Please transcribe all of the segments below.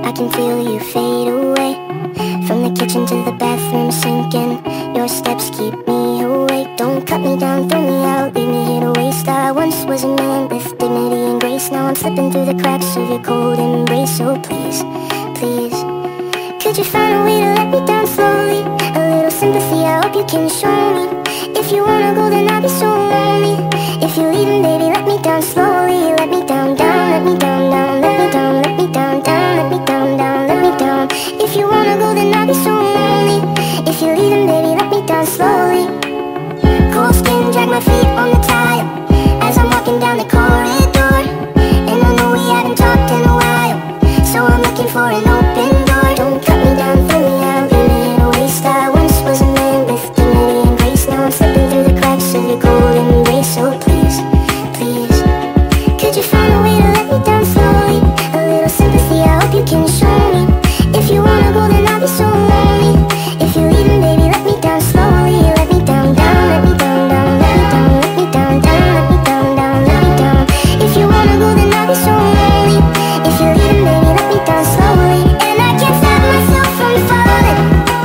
I can feel you fade away. From the kitchen to the bathroom sinking, your steps keep me awake. Don't cut me down, throw me out, leave me here to waste. I once was a man with dignity and grace. Now I'm slipping through the cracks of your cold embrace. So please, please, could you find a way to let me down slowly? A little sympathy, I hope you can show me. If you wanna go, then I'll be so lonely. If you're leaving, baby, let me down slowly. Let me down, down, let me down, down, let me down, let me down, down, let me down, down, let me down. If you wanna go, then I'll be so lonely. If you're leaving, baby, let me down slowly. Cold skin, drag my feet on the tile as I'm walking down the corridor. And I know we haven't talked in a while, so I'm looking for an open door. Don't cut me down, throw me out, leave me in a waste. I once was a man with dignity and grace. Now I'm slipping through the cracks of your cold embrace. So please, please, could you find a way to let me down slowly? A little sympathy, I hope you can show me. If you wanna go, then I'll be so lonely. If you're leaving, baby, let me down slowly. Let me down, down, let me down, down, let me down, let me down, down, let me down, down, let me down. If you wanna go, then I'll be so lonely. If you're leaving, baby, let me down slowly. And I can't stop myself from falling.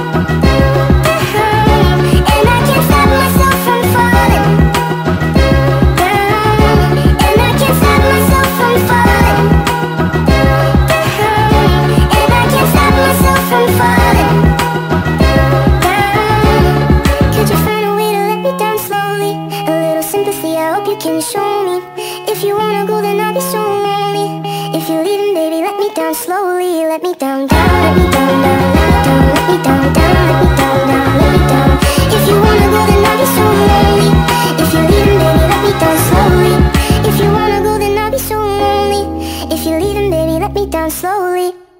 And I can't stop myself from falling. And I can't stop myself from falling. And I can't stop myself from falling. Could you find a way to let me down slowly? A little sympathy, I hope you can show me. If you wanna go, then I'll be so lonely. If you're leaving, baby, let me down slowly. Let me down, down, let me down, down, let me down, let me down, down, let me down, down, let me down. If you wanna go, then I'll be so lonely. If you're leaving, baby, let me down slowly. If you wanna go, then I'll be so lonely. If you're leaving, baby, let me down slowly.